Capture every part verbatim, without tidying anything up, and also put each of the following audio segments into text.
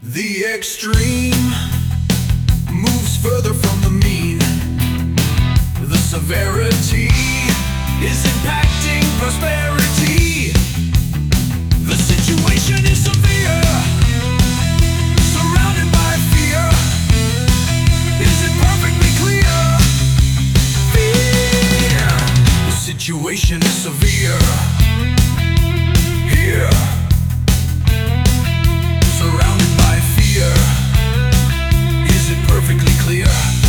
The extreme moves further from the mean. The severity is impacting prosperity. The situation is severe, surrounded by fear. Is it perfectly clear? Fear. The situation is severe. Here. Surrounded by fear. Is it perfectly clear?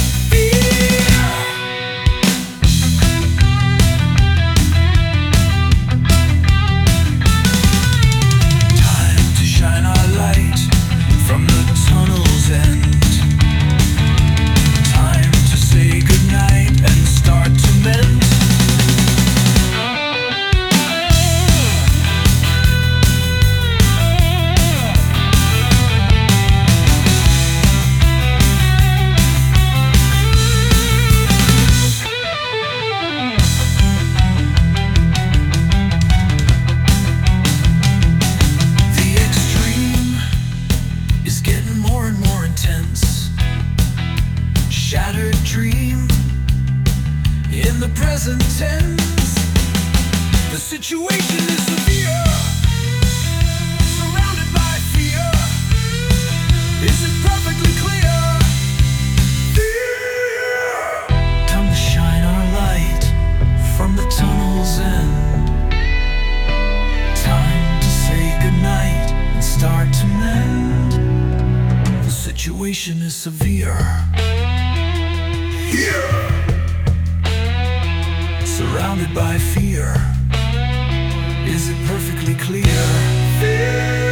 Shattered dream in the present tense. The situation is severe, surrounded by fear. Is it perfectly clear? Fear. Time to shine our light from the tunnel's end. Time to say goodnight and start to mend. The situation is severe. Here. Surrounded by fear. Is it perfectly clear? Fear.